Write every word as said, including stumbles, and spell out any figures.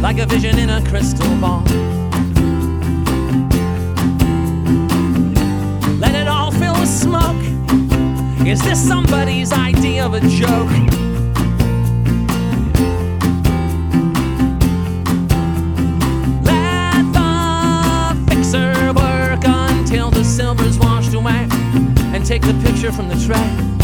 like a vision in a crystal ball. Let it all fill with smoke. Is this somebody's idea of a joke? Let the fixer work until the silver's washed away, and take the picture from the tray.